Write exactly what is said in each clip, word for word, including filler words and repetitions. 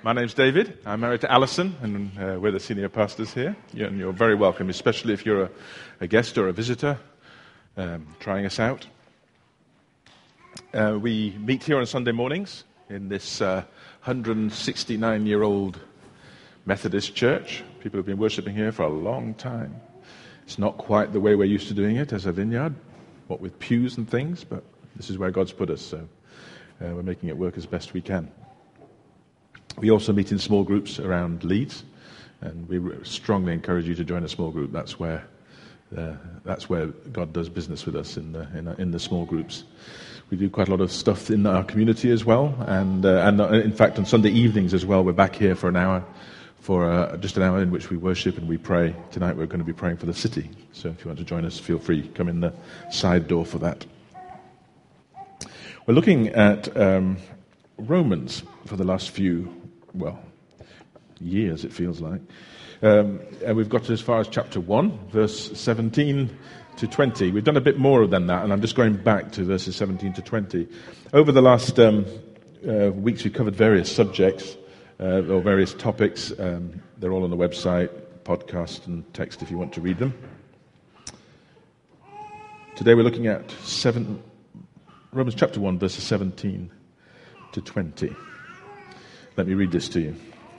My name's David. I'm married to Alison, and uh, we're the senior pastors here. You're, and you're very welcome, especially if you're a, a guest or a visitor um, trying us out. Uh, we meet here on Sunday mornings in this uh, one hundred sixty-nine-year-old Methodist church. People have been worshipping here for a long time. It's not quite the way we're used to doing it as a vineyard, what with pews and things, but this is where God's put us, so uh, we're making it work as best we can. We also meet in small groups around Leeds, and we strongly encourage you to join a small group. That's where uh, that's where God does business with us, in the in, in the small groups. We do quite a lot of stuff in our community as well, and uh, and uh, in fact on Sunday evenings as well, we're back here for an hour, for uh, just an hour in which we worship and we pray. Tonight we're going to be praying for the city, so if you want to join us, feel free. Come in the side door for that. We're looking at um, Romans for the last few, well, years it feels like. Um, and we've got as far as chapter one, verse seventeen to twenty. We've done a bit more than that, and I'm just going back to verses seventeen to twenty. Over the last um, uh, weeks, we've covered various subjects, uh, or various topics. Um, they're all on the website, podcast and text if you want to read them. Today we're looking at seven, Romans chapter one, verses seventeen to twenty. Let me read this to you.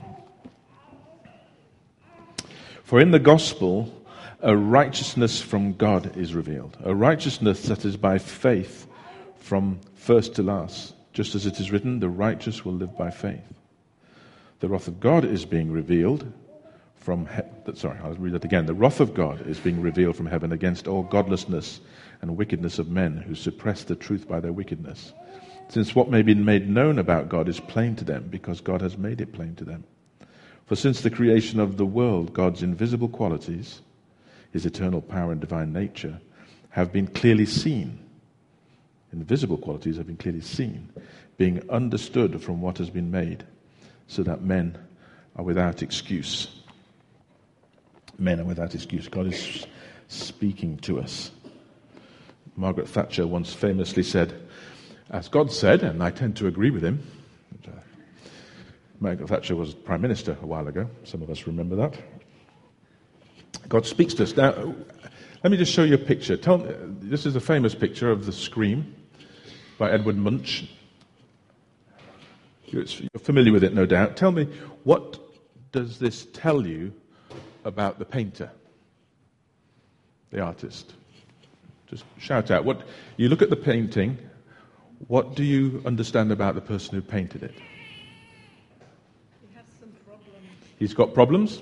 For in the gospel, a righteousness from God is revealed, a righteousness that is by faith from first to last. Just as it is written, the righteous will live by faith. The wrath of God is being revealed from he- sorry, I'll read that again. The wrath of God is being revealed from heaven against all godlessness and wickedness of men who suppress the truth by their wickedness. Since what may be made known about God is plain to them, because God has made it plain to them. For since the creation of the world, God's invisible qualities, his eternal power and divine nature, have been clearly seen. Invisible qualities have been clearly seen, being understood from what has been made, so that men are without excuse. Men are without excuse. God is speaking to us. Margaret Thatcher once famously said, as God said, and I tend to agree with him. Uh, Margaret Thatcher was Prime Minister a while ago. Some of us remember that. God speaks to us. Now, let me just show you a picture. Tell me, this is a famous picture of The Scream by Edward Munch. You're, you're familiar with it, no doubt. Tell me, what does this tell you about the painter, the artist? Just shout out. What you look at the painting. What do you understand about the person who painted it? He has some problems. He's got problems?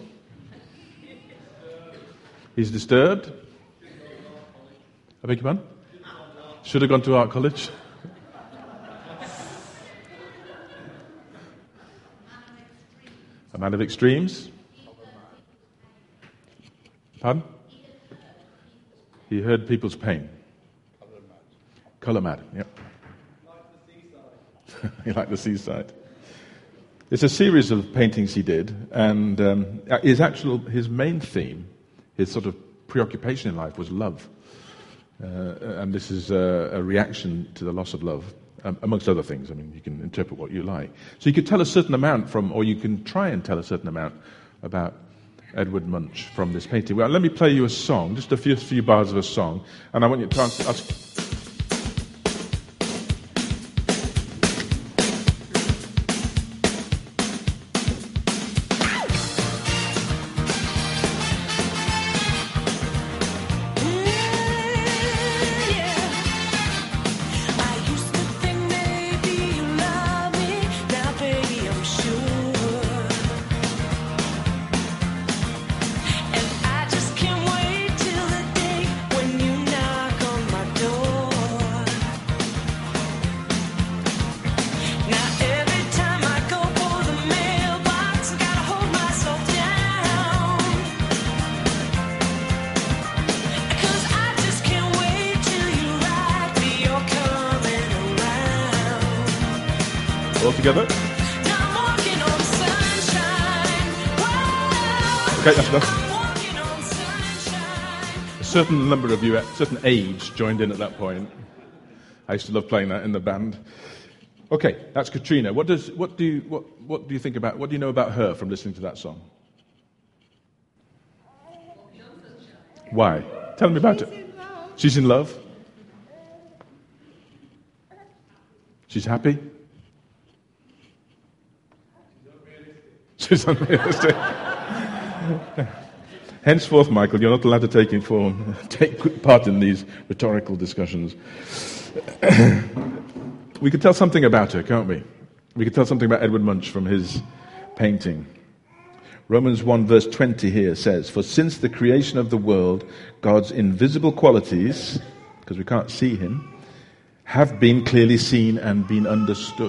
He's disturbed? I beg your pardon? Should have gone to art college? A man of extremes? Pardon? He heard people's pain. Colour mad, yep. He liked the seaside. It's a series of paintings he did, and um, his actual, his main theme, his sort of preoccupation in life was love. Uh, and this is a, a reaction to the loss of love, um, amongst other things. I mean, you can interpret what you like. So you could tell a certain amount from, or you can try and tell a certain amount about Edward Munch from this painting. Well, let me play you a song, just a few, few bars of a song, and I want you to ask... ask all together. Okay, that's enough. A certain number of you at a certain age joined in at that point. I used to love playing that in the band. Okay, that's Katrina. What does what do you what what do you think about what do you know about her from listening to that song? Why? Tell me about it. She's in love. She's happy. She's unrealistic. Henceforth, Michael, you're not allowed to take, inform, take part in these rhetorical discussions. We could tell something about her, can't we? We could tell something about Edward Munch from his painting. Romans one verse twenty here says, "For since the creation of the world, God's invisible qualities," because we can't see him, "have been clearly seen and been understood."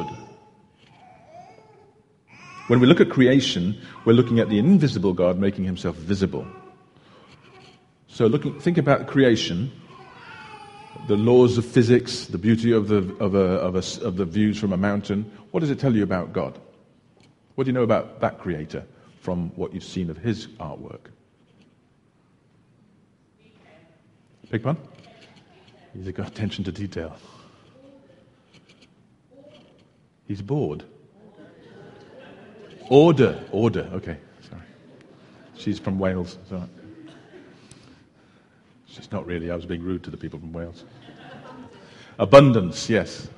When we look at creation, we're looking at the invisible God making himself visible. So looking, think about creation, the laws of physics, the beauty of the of a, of a, of the views from a mountain. What does it tell you about God? What do you know about that creator from what you've seen of his artwork? Big one? He's got attention to detail. He's bored. Order, order. Okay, sorry. She's from Wales. Sorry. She's not really. I was being rude to the people from Wales. Abundance, yes.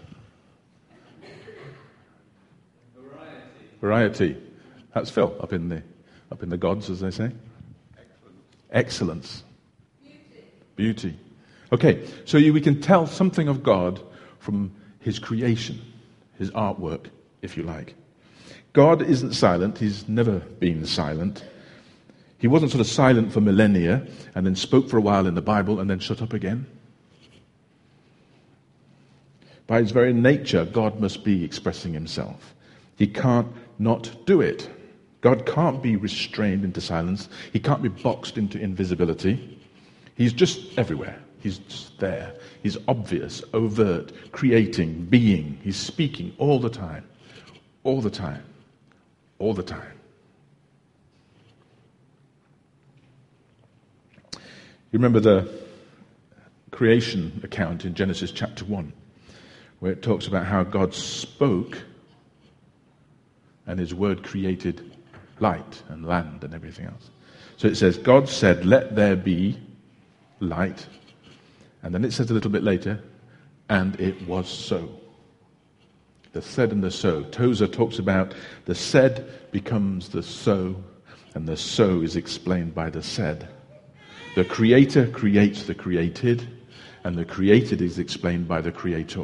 Variety. Variety. That's Phil up in the up in the gods, as they say. Excellence. Excellence. Beauty. Beauty. Okay, so you, we can tell something of God from his creation, his artwork, if you like. God isn't silent. He's never been silent. He wasn't sort of silent for millennia and then spoke for a while in the Bible and then shut up again. By his very nature, God must be expressing himself. He can't not do it. God can't be restrained into silence. He can't be boxed into invisibility. He's just everywhere. He's just there. He's obvious, overt, creating, being. He's speaking all the time. All the time. All the time. You remember the creation account in Genesis chapter one, where it talks about how God spoke and his word created light and land and everything else. So it says, God said, "Let there be light." And then it says a little bit later, "And it was so." The said and the so. Tozer talks about the said becomes the so, and the so is explained by the said. The creator creates the created, and the created is explained by the creator.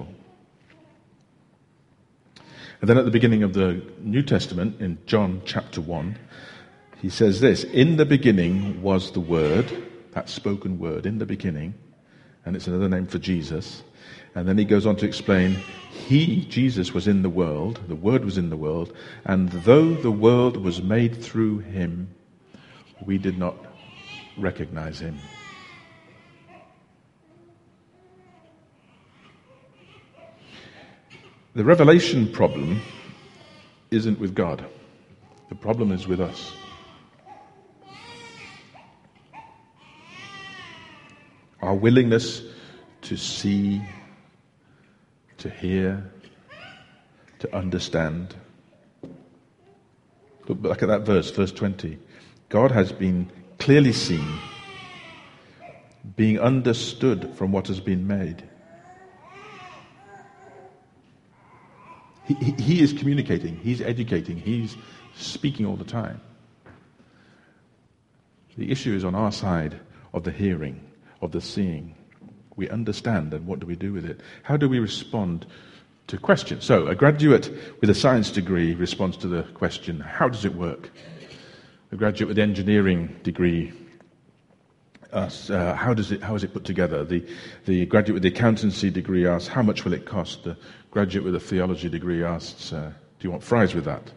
And then at the beginning of the New Testament, in John chapter one, he says this, "In the beginning was the Word," that spoken word, in the beginning, and it's another name for Jesus. And then he goes on to explain, he, Jesus, was in the world, the Word was in the world, and though the world was made through him, we did not recognize him. The revelation problem isn't with God. The problem is with us. Our willingness to see, to hear, to understand. Look back at that verse, verse twenty. God has been clearly seen, being understood from what has been made. He, he, he is communicating, he's educating, he's speaking all the time. The issue is on our side of the hearing, of the seeing. We understand, and what do we do with it? How do we respond to questions? So, a graduate with a science degree responds to the question, how does it work? A graduate with an engineering degree asks, uh, how does it how is it put together? The the graduate with the accountancy degree asks, how much will it cost? The graduate with a theology degree asks, uh, do you want fries with that?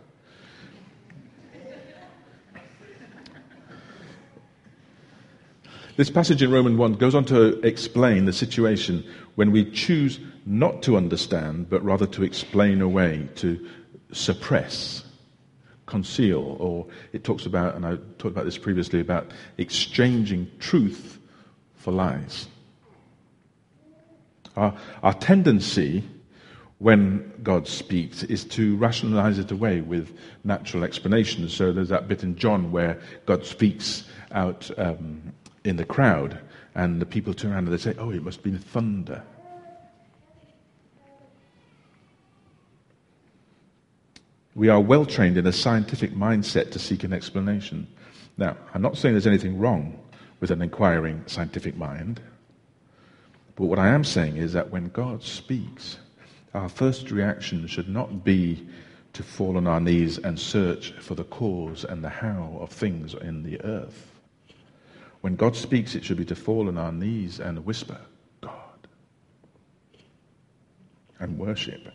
This passage in Romans one goes on to explain the situation when we choose not to understand, but rather to explain away, to suppress, conceal, or it talks about, and I talked about this previously, about exchanging truth for lies. Our, our tendency when God speaks is to rationalize it away with natural explanations. So there's that bit in John where God speaks out um, in the crowd, and the people turn around and they say, oh, it must have been thunder. We are well trained in a scientific mindset to seek an explanation. Now, I'm not saying there's anything wrong with an inquiring scientific mind, but what I am saying is that when God speaks, our first reaction should not be to fall on our knees and search for the cause and the how of things in the earth. When God speaks, it should be to fall on our knees and whisper, God, and worship.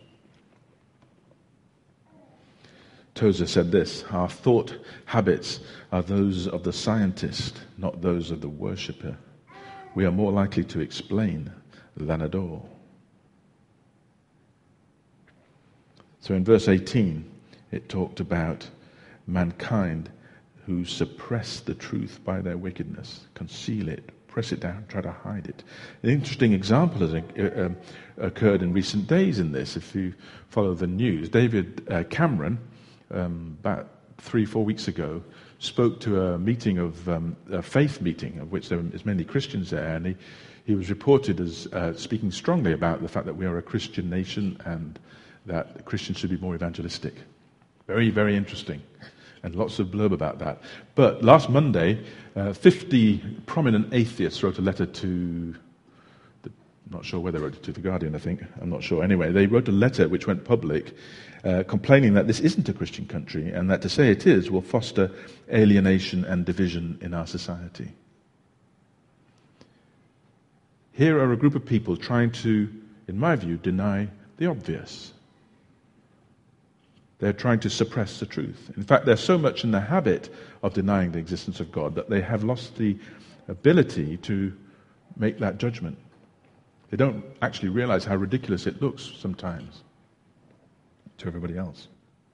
Tozer said this, our thought habits are those of the scientist, not those of the worshipper. We are more likely to explain than adore. So in verse eighteen, it talked about mankind who suppress the truth by their wickedness, conceal it, press it down, try to hide it. An interesting example has uh, um, occurred in recent days in this. If you follow the news, David uh, Cameron, um, about three, four weeks ago, spoke to a meeting of um, a faith meeting, of which there is many Christians there, and he, he was reported as uh, speaking strongly about the fact that we are a Christian nation and that Christians should be more evangelistic. Very, very interesting. And lots of blurb about that. But last Monday, uh, fifty prominent atheists wrote a letter to, the, I'm not sure where they wrote it to, The Guardian, I think. I'm not sure. Anyway, they wrote a letter which went public uh, complaining that this isn't a Christian country and that to say it is will foster alienation and division in our society. Here are a group of people trying to, in my view, deny the obvious. They're trying to suppress the truth. In fact, they're so much in the habit of denying the existence of God that they have lost the ability to make that judgment. They don't actually realize how ridiculous it looks sometimes to everybody else.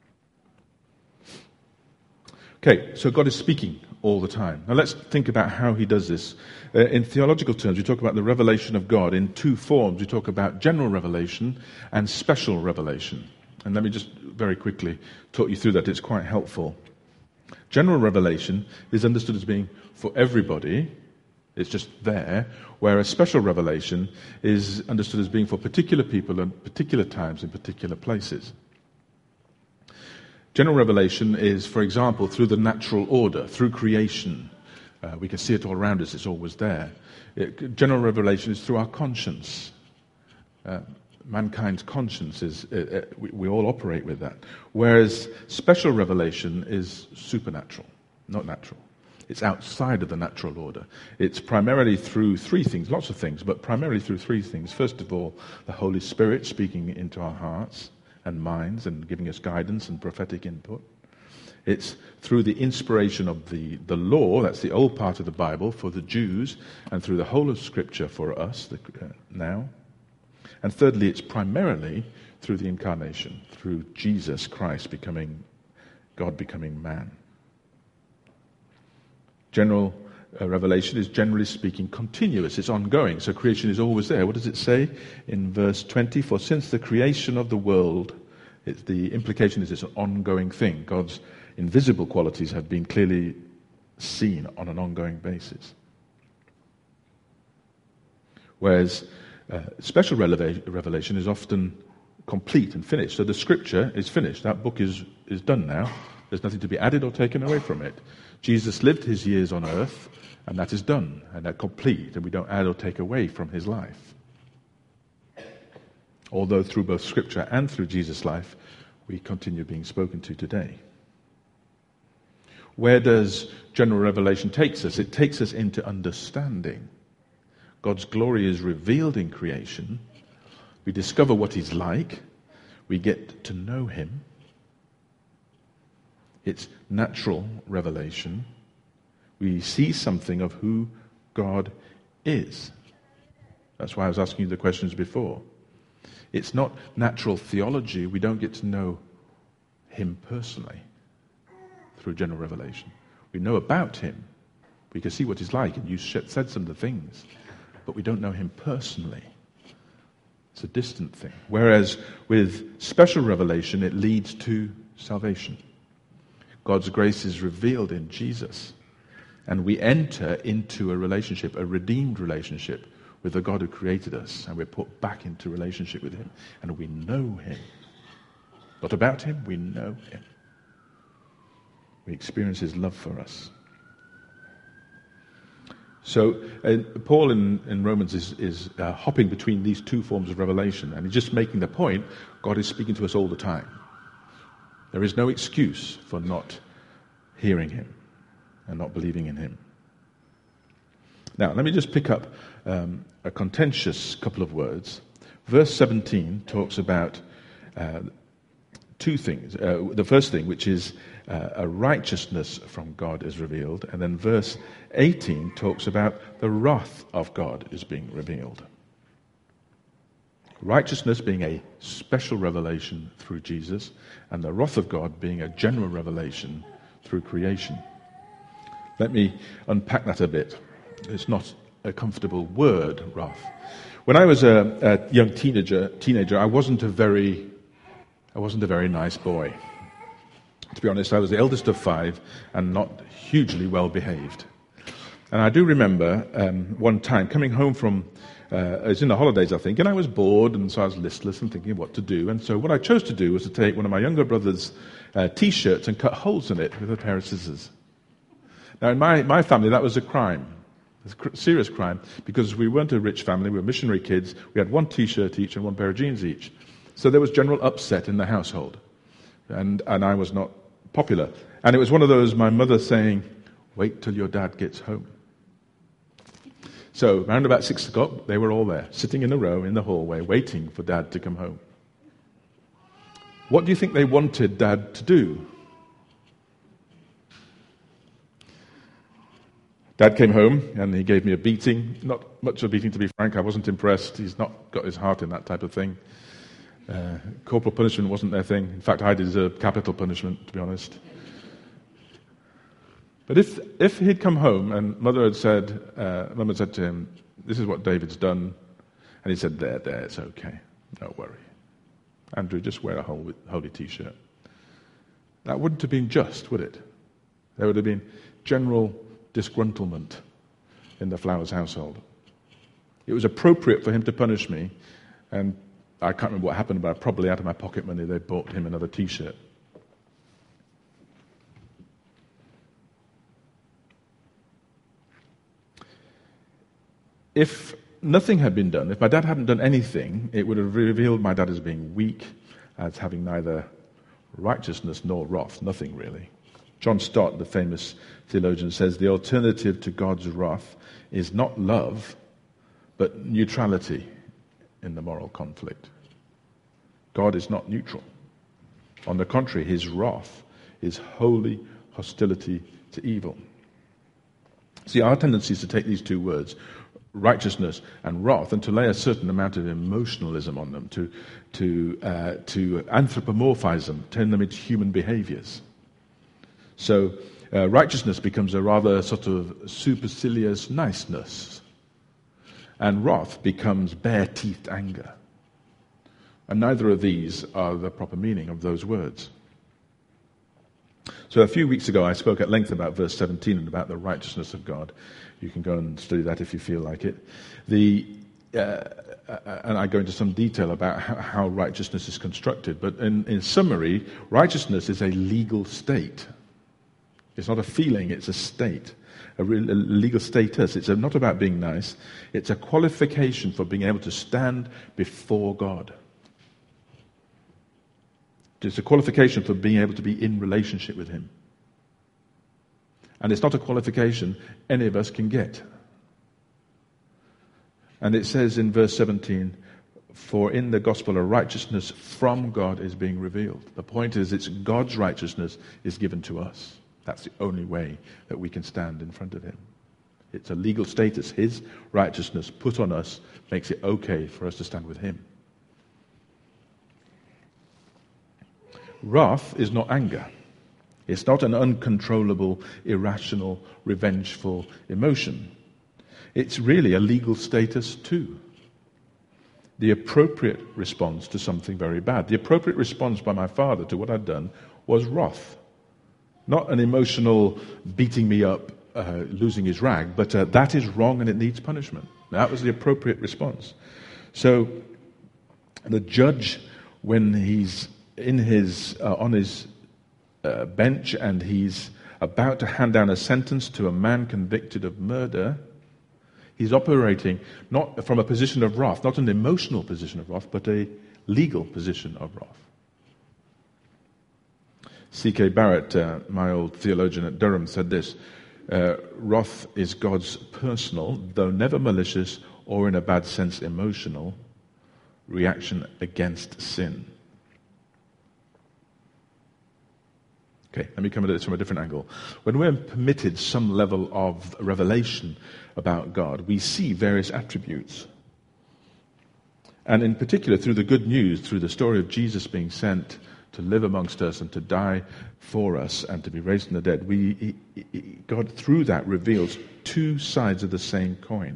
Okay, so God is speaking all the time. Now let's think about how he does this. Uh, in theological terms, we talk about the revelation of God in two forms. We talk about general revelation and special revelation. And let me just very quickly talk you through that. It's quite helpful. General revelation is understood as being for everybody. It's just there. Whereas special revelation is understood as being for particular people at particular times in particular places. General revelation is, for example, through the natural order, through creation. Uh, we can see it all around us. It's always there. It, general revelation is through our conscience. Uh, Mankind's conscience is, uh, uh, we, we all operate with that. Whereas special revelation is supernatural, not natural. It's outside of the natural order. It's primarily through three things, lots of things, but primarily through three things. First of all, the Holy Spirit speaking into our hearts and minds and giving us guidance and prophetic input. It's through the inspiration of the, the law, that's the old part of the Bible, for the Jews, and through the whole of Scripture for us the, uh, now. And thirdly, it's primarily through the incarnation, through Jesus Christ becoming, God becoming man. General uh, revelation is, generally speaking, continuous. It's ongoing. So creation is always there. What does it say in verse twenty? For since the creation of the world, it's, the implication is it's an ongoing thing. God's invisible qualities have been clearly seen on an ongoing basis. Whereas Uh, special releva- revelation is often complete and finished. So the scripture is finished. That book is, is done now. There's nothing to be added or taken away from it. Jesus lived his years on earth, and that is done, and that complete, and we don't add or take away from his life. Although through both scripture and through Jesus' life, we continue being spoken to today. Where does general revelation take us? It takes us into understanding. God's glory is revealed in creation. We discover what he's like. We get to know him. It's natural revelation. We see something of who God is. That's why I was asking you the questions before. It's not natural theology. We don't get to know him personally through general revelation. We know about him. We can see what he's like, and you said some of the things. But we don't know him personally. It's a distant thing. Whereas with special revelation, it leads to salvation. God's grace is revealed in Jesus. And we enter into a relationship, a redeemed relationship with the God who created us. And we're put back into relationship with him. And we know him. Not about him, we know him. We experience his love for us. So uh, Paul in, in Romans is, is uh, hopping between these two forms of revelation. And he's just making the point, God is speaking to us all the time. There is no excuse for not hearing him and not believing in him. Now, let me just pick up um, a contentious couple of words. Verse seventeen talks about uh, two things. Uh, the first thing, which is uh, a righteousness from God is revealed. And then verse eighteen talks about the wrath of God is being revealed. Righteousness being a special revelation through Jesus, and the wrath of God being a general revelation through creation. Let me unpack that a bit. It's not a comfortable word, wrath. When I was a, a young teenager, teenager, I wasn't a very, I wasn't a very nice boy. To be honest, I was the eldest of five and not hugely well behaved. And I do remember um, one time coming home from, uh, it was in the holidays, I think, and I was bored, and so I was listless and thinking what to do. And so what I chose to do was to take one of my younger brother's uh, T-shirts and cut holes in it with a pair of scissors. Now, in my, my family, that was a crime. It was a serious crime, because we weren't a rich family, we were missionary kids. We had one T-shirt each and one pair of jeans each. So there was general upset in the household. And, and I was not popular. And it was one of those, my mother saying, wait till your dad gets home. So around about six o'clock, they were all there, sitting in a row in the hallway, waiting for Dad to come home. What do you think they wanted Dad to do? Dad came home and he gave me a beating. Not much of a beating, to be frank. I wasn't impressed. He's not got his heart in that type of thing. Uh, corporal punishment wasn't their thing. In fact, I deserved capital punishment, to be honest. But if if he'd come home and Mother had said, uh, Mum had said to him, this is what David's done, and he said, there, there, it's okay, don't worry. Andrew, just wear a holy, holy T-shirt. That wouldn't have been just, would it? There would have been general disgruntlement in the Flowers household. It was appropriate for him to punish me, and I can't remember what happened, but probably out of my pocket money they bought him another T-shirt. If nothing had been done, if my dad hadn't done anything, it would have revealed my dad as being weak, as having neither righteousness nor wrath, nothing really. John Stott, the famous theologian, says the alternative to God's wrath is not love, but neutrality in the moral conflict. God is not neutral. On the contrary, his wrath is holy hostility to evil. See, our tendency is to take these two words, righteousness and wrath, and to lay a certain amount of emotionalism on them, to to uh, to anthropomorphize them, turn them into human behaviors. So uh, righteousness becomes a rather sort of supercilious niceness, and wrath becomes bare-teethed anger. And neither of these are the proper meaning of those words. So a few weeks ago I spoke at length about verse seventeen and about the righteousness of God. You can go and study that if you feel like it. The, uh, and I go into some detail about how, how righteousness is constructed. But in, in summary, righteousness is a legal state. It's not a feeling, it's a state, a, re, a legal status. It's not about being nice. It's a qualification for being able to stand before God. It's a qualification for being able to be in relationship with him. And it's not a qualification any of us can get. And it says in verse seventeen, for in the gospel a righteousness from God is being revealed. The point is, it's God's righteousness is given to us. That's the only way that we can stand in front of him. It's a legal status. His righteousness put on us makes it okay for us to stand with him. Wrath is not anger. It's not an uncontrollable, irrational, revengeful emotion. It's really a legal status too. the appropriate response to something very bad. The appropriate response by my father to what I'd done was wrath. Not an emotional beating me up, uh, losing his rag, but uh, that is wrong and it needs punishment. That was the appropriate response. So the judge, when he's in his uh, on his uh, bench and he's about to hand down a sentence to a man convicted of murder, he's operating not from a position of wrath, not an emotional position of wrath, but a legal position of wrath. C K Barrett, uh, my old theologian at Durham, said this, uh, wrath is God's personal, though never malicious or in a bad sense emotional, reaction against sin. Okay, let me come at this from a different angle. When we're permitted some level of revelation about God, we see various attributes. And in particular, through the good news, through the story of Jesus being sent to live amongst us and to die for us and to be raised from the dead, we, he, he, God, through that, reveals two sides of the same coin.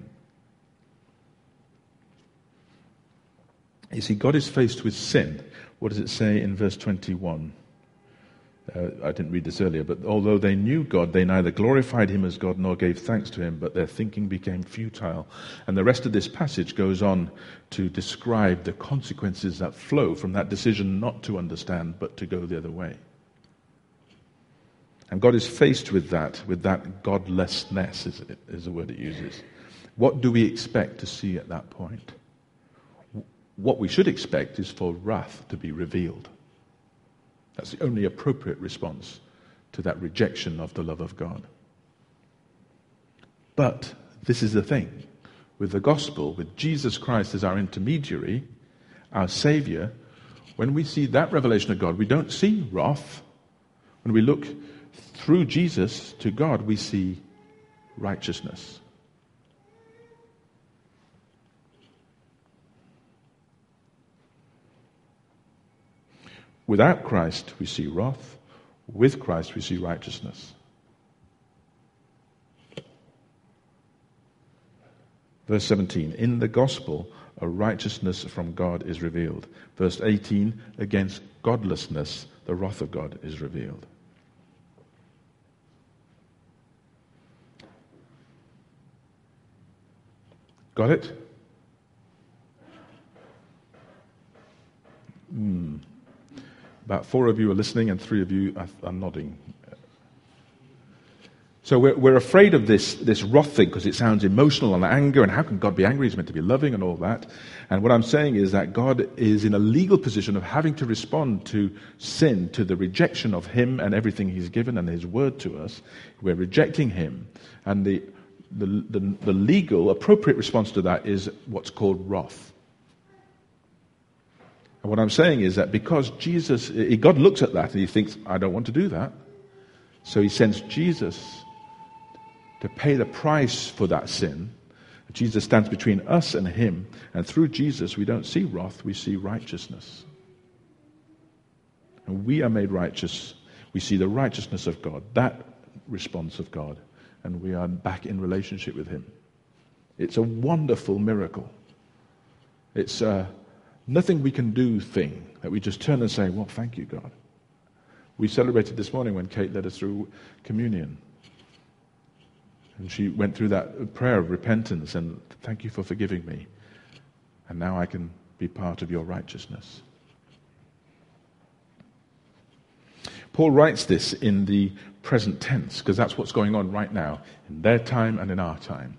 You see, God is faced with sin. What does it say in verse twenty-one? Uh, I didn't read this earlier, but although they knew God, they neither glorified him as God nor gave thanks to him, but their thinking became futile. And the rest of this passage goes on to describe the consequences that flow from that decision not to understand, but to go the other way. And God is faced with that, with that godlessness, is, is the word it uses. What do we expect to see at that point? What we should expect is for wrath to be revealed. That's the only appropriate response to that rejection of the love of God. But this is the thing. With the gospel, with Jesus Christ as our intermediary, our Savior, when we see that revelation of God, we don't see wrath. When we look through Jesus to God, we see righteousness. Without Christ, we see wrath. With Christ, we see righteousness. Verse seventeen, in the gospel, a righteousness from God is revealed. Verse eighteen, against godlessness, the wrath of God is revealed. Got it? Hmm. About four of you are listening and three of you are, are nodding. So we're, we're afraid of this, this wrath thing because it sounds emotional and anger, and how can God be angry? He's meant to be loving and all that. And what I'm saying is that God is in a legal position of having to respond to sin, to the rejection of him and everything he's given and his word to us. We're rejecting him. And the, the, the, the legal, appropriate response to that is what's called wrath. And what I'm saying is that because Jesus, God looks at that and he thinks, I don't want to do that. So he sends Jesus to pay the price for that sin. Jesus stands between us and him. And through Jesus, we don't see wrath, we see righteousness. And we are made righteous. We see the righteousness of God, that response of God. And we are back in relationship with him. It's a wonderful miracle. It's a nothing we can do thing that we just turn and say, well, thank you, God. We celebrated this morning when Kate led us through communion. And she went through that prayer of repentance and thank you for forgiving me. And now I can be part of your righteousness. Paul writes this in the present tense because that's what's going on right now, in their time and in our time.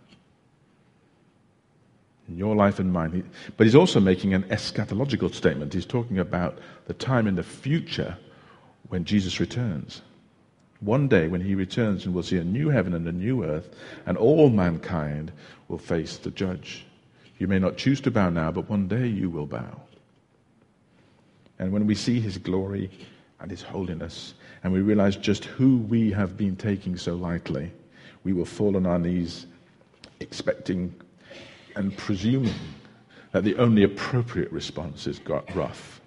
In your life and mine. But he's also making an eschatological statement. He's talking about the time in the future when Jesus returns. One day when he returns and we'll see a new heaven and a new earth, and all mankind will face the judge. You may not choose to bow now, but one day you will bow. And when we see his glory and his holiness, and we realize just who we have been taking so lightly, we will fall on our knees expecting and presuming that the only appropriate response is God wrath.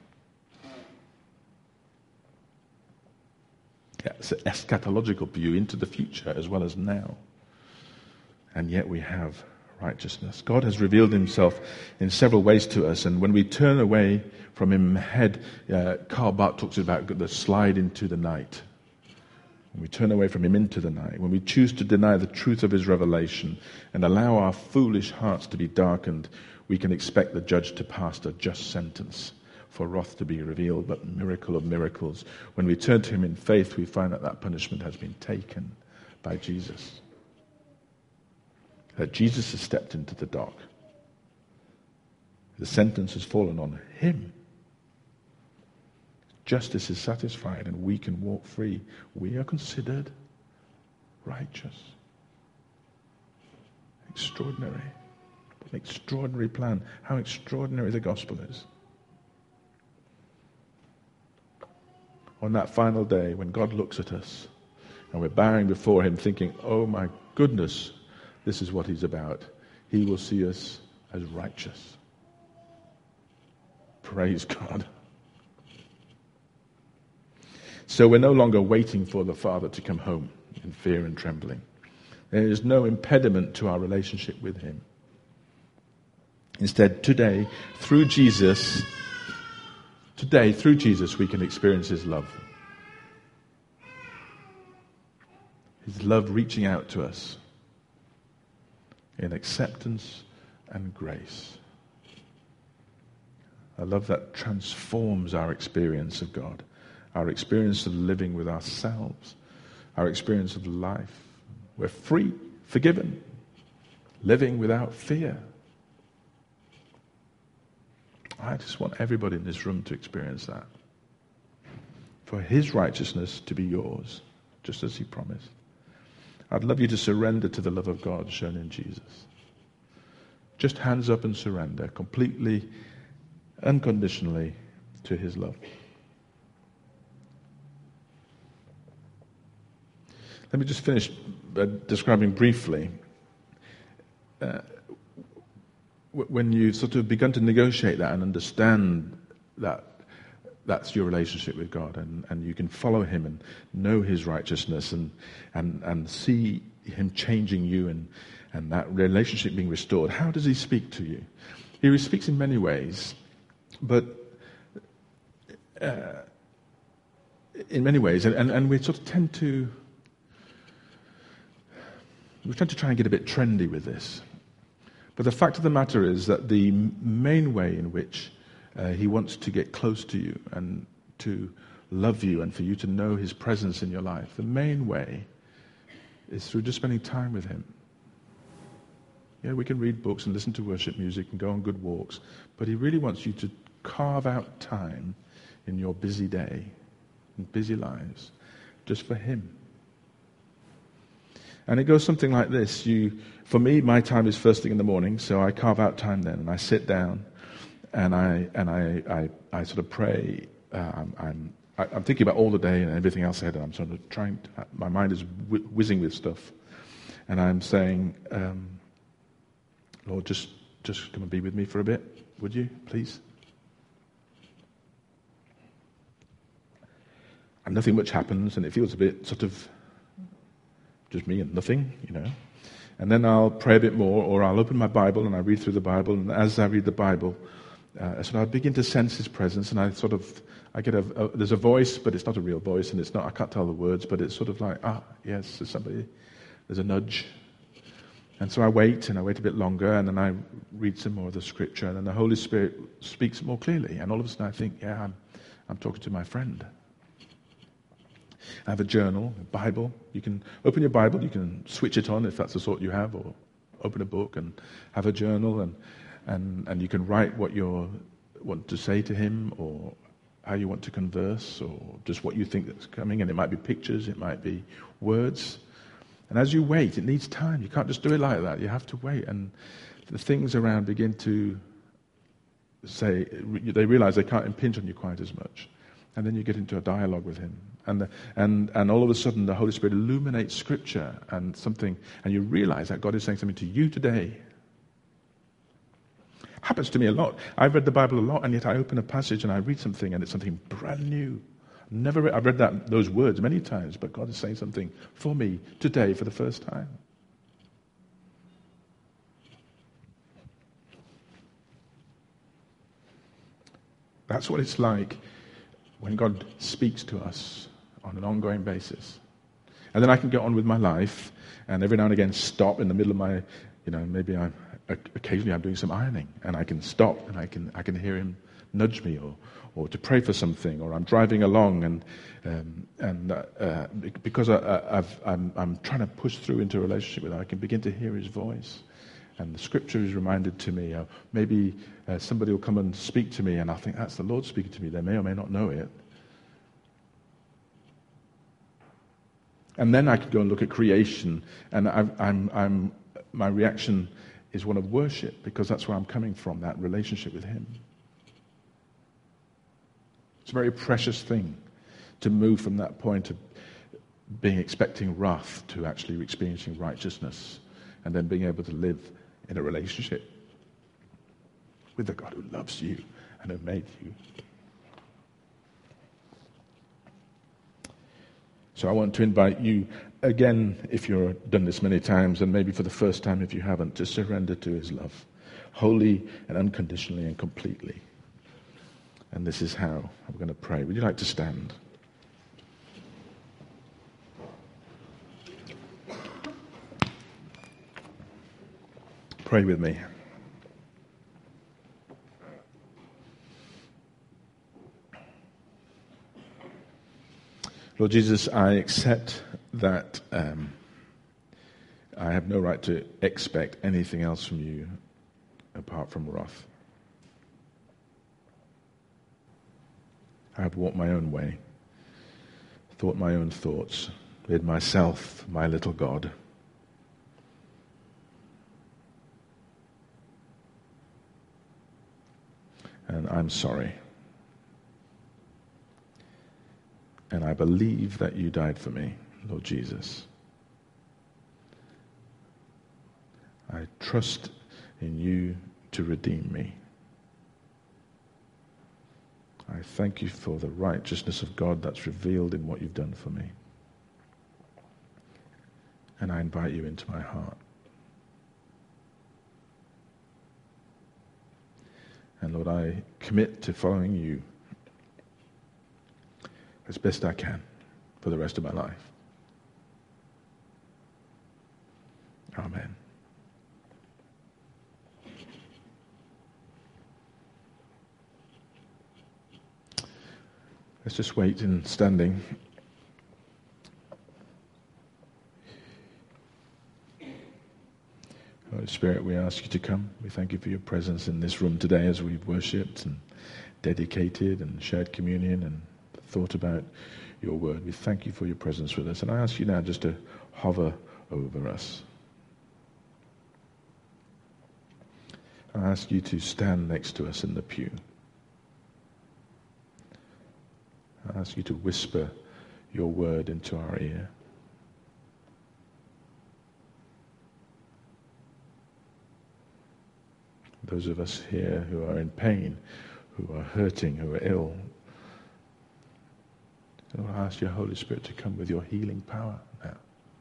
Yeah, it's an eschatological view into the future as well as now. And yet we have righteousness. God has revealed himself in several ways to us, and when we turn away from him head, uh, Karl Barth talks about the slide into the night. When we turn away from him into the night, when we choose to deny the truth of his revelation and allow our foolish hearts to be darkened, we can expect the judge to pass a just sentence, for wrath to be revealed. But miracle of miracles, when we turn to him in faith, we find that that punishment has been taken by Jesus. That Jesus has stepped into the dock. The sentence has fallen on him. Justice is satisfied and we can walk free. We are considered righteous. Extraordinary. What an extraordinary plan. How extraordinary the gospel is. On that final day when God looks at us and we're bowing before him thinking, oh my goodness, this is what he's about. He will see us as righteous. Praise God. So we're no longer waiting for the Father to come home in fear and trembling. There is no impediment to our relationship with him. Instead, today, through Jesus, today, through Jesus, we can experience his love. His love reaching out to us in acceptance and grace. A love that transforms our experience of God, our experience of living with ourselves, our experience of life. We're free, forgiven, living without fear. I just want everybody in this room to experience that. For his righteousness to be yours, just as he promised. I'd love you to surrender to the love of God shown in Jesus. Just hands up and surrender completely, unconditionally to his love. Let me just finish by describing briefly uh, when you've sort of begun to negotiate that and understand that that's your relationship with God, and, and you can follow him and know his righteousness and and, and see him changing you and, and that relationship being restored. How does he speak to you? He speaks in many ways, but uh, in many ways, and, and, and we sort of tend to we tend to try and get a bit trendy with this. But the fact of the matter is that the main way in which uh, he wants to get close to you and to love you and for you to know his presence in your life, the main way is through just spending time with him. Yeah, we can read books and listen to worship music and go on good walks, but he really wants you to carve out time in your busy day, in busy lives, just for him. And it goes something like this. You, for me, my time is first thing in the morning, so I carve out time then, and I sit down, and I and I I, I sort of pray. Uh, I'm, I'm I'm thinking about all the day and everything else ahead, and I'm sort of trying. To, my mind is wh- whizzing with stuff, and I'm saying, um, Lord, just just come and be with me for a bit, would you, please? And nothing much happens, and it feels a bit sort of just me and nothing, you know. And then I'll pray a bit more, or I'll open my Bible and I read through the Bible. And as I read the Bible, uh, so I begin to sense his presence, and I sort of, I get a, a, there's a voice, but it's not a real voice, and it's not, I can't tell the words, but it's sort of like, ah, yes, there's somebody, there's a nudge. And so I wait, and I wait a bit longer, and then I read some more of the scripture, and then the Holy Spirit speaks more clearly. And all of a sudden I think, yeah, I'm, I'm talking to my friend. I have a journal, a Bible. You can open your Bible, you can switch it on if that's the sort you have, or open a book and have a journal, and and, and you can write what you want to say to him, or how you want to converse, or just what you think that's coming. And it might be pictures, it might be words. And as you wait, it needs time. You can't just do it like that. You have to wait. And the things around begin to say, they realize they can't impinge on you quite as much. And then you get into a dialogue with him. And, the, and and all of a sudden the Holy Spirit illuminates Scripture and something, and you realize that God is saying something to you today. Happens to me a lot. I've read the Bible a lot, and yet I open a passage and I read something, and it's something brand new. Never read, I've read that those words many times, but God is saying something for me today for the first time. That's what it's like when God speaks to us on an ongoing basis. And then I can get on with my life and every now and again stop in the middle of my, you know, maybe I'm, occasionally I'm doing some ironing and I can stop and I can I can hear him nudge me or or to pray for something, or I'm driving along and um, and uh, uh, because I, I've, I'm, I'm trying to push through into a relationship with him, I can begin to hear his voice. And the scripture is reminded to me, uh, maybe uh, somebody will come and speak to me and I'll think, that's the Lord speaking to me. They may or may not know it. And then I could go and look at creation, and I'm, I'm, I'm, my reaction is one of worship, because that's where I'm coming from, that relationship with him. It's a very precious thing to move from that point of being expecting wrath to actually experiencing righteousness, and then being able to live in a relationship with the God who loves you and who made you. So I want to invite you again, if you've done this many times, and maybe for the first time if you haven't, to surrender to his love, wholly and unconditionally and completely. And this is how I'm going to pray. Would you like to stand? Pray with me. Lord Jesus, I accept that um, I have no right to expect anything else from you apart from wrath. I have walked my own way, thought my own thoughts, made myself my little God. And I'm sorry. And I believe that you died for me, Lord Jesus. I trust in you to redeem me. I thank you for the righteousness of God that's revealed in what you've done for me. And I invite you into my heart. And Lord, I commit to following you as best I can for the rest of my life. Amen. Let's just wait in standing. Holy Spirit, we ask you to come. We thank you for your presence in this room today as we've worshipped and dedicated and shared communion and thought about your word. We thank you for your presence with us. And I ask you now just to hover over us. I ask you to stand next to us in the pew. I ask you to whisper your word into our ear. Those of us here who are in pain, who are hurting, who are ill, Lord, I ask your Holy Spirit to come with your healing power now.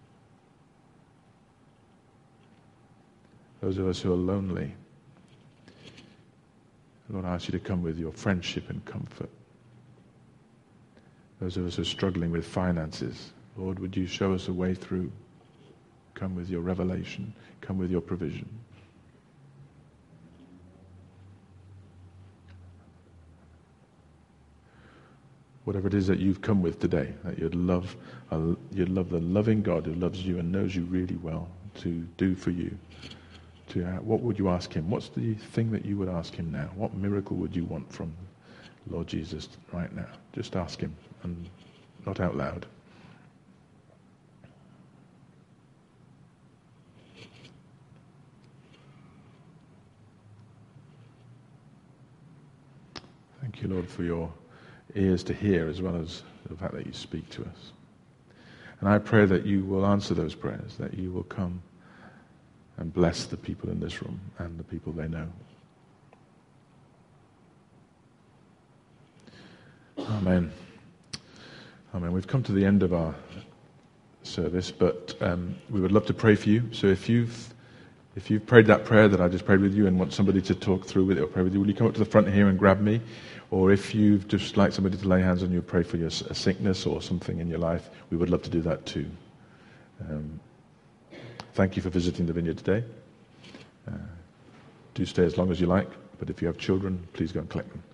Those of us who are lonely, Lord, I ask you to come with your friendship and comfort. Those of us who are struggling with finances, Lord, would you show us a way through? Come with your revelation. Come with your provision. Whatever it is that you've come with today, that you'd love, uh, you'd love the loving God who loves you and knows you really well to do for you. To uh, what would you ask him? What's the thing that you would ask him now? What miracle would you want from Lord Jesus right now? Just ask him, and not out loud. Thank you, Lord, for your ears to hear as well as the fact that you speak to us. And I pray that you will answer those prayers, that you will come and bless the people in this room and the people they know. Amen. Amen. We've come to the end of our service, but um, we would love to pray for you. So if you've If you've prayed that prayer that I just prayed with you and want somebody to talk through with it or pray with you, will you come up to the front here and grab me? Or if you've just like somebody to lay hands on you, pray for your a sickness or something in your life, we would love to do that too. Um, thank you for visiting the vineyard today. Uh, do stay as long as you like, but if you have children, please go and collect them.